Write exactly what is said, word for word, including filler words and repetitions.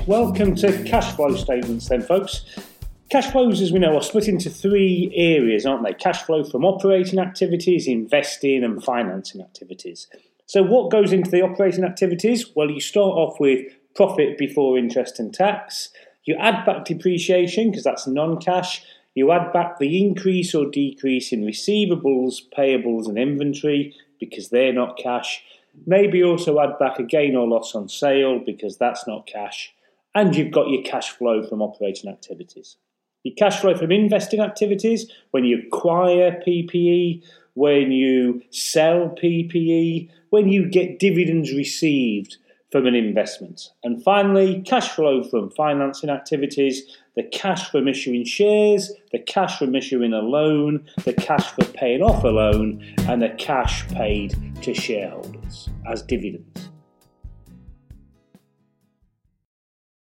Welcome to cash flow statements then, folks. Cash flows, as we know, are split into three areas, aren't they? Cash flow from operating activities, investing and financing activities. So what goes into the operating activities? Well, you start off with profit before interest and tax. You add back depreciation because that's non-cash. You add back the increase or decrease in receivables, payables and inventory because they're not cash. Maybe also add back a gain or loss on sale because that's not cash. And you've got your cash flow from operating activities. Your cash flow from investing activities, when you acquire P P E, when you sell P P E, when you get dividends received from an investment. And finally, cash flow from financing activities, the cash from issuing shares, the cash from issuing a loan, the cash for paying off a loan, and the cash paid to shareholders as dividends.